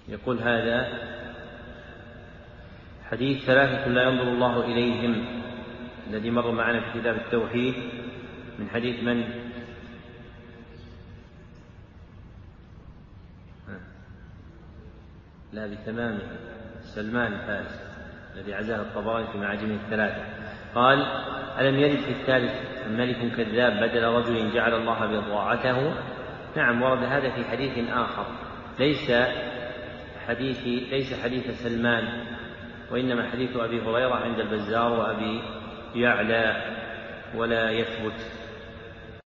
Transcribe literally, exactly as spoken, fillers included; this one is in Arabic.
يقول هذا حديث ثلاثة لا ينظر الله إليهم الذي مر معنا في كتاب التوحيد من حديث من؟ لا بتمامه سلمان الفارسي الذي عزاه الطبراني في معاجمه الثلاثة. قال: ألم يرد في الثالث ملك كذاب بدل رجل جعل الله بضاعته؟ نعم، ورد هذا في حديث آخر ليس حديث ليس حديث سلمان، وإنما حديث أبي هريرة عند البزار وأبي يعلى ولا يثبت.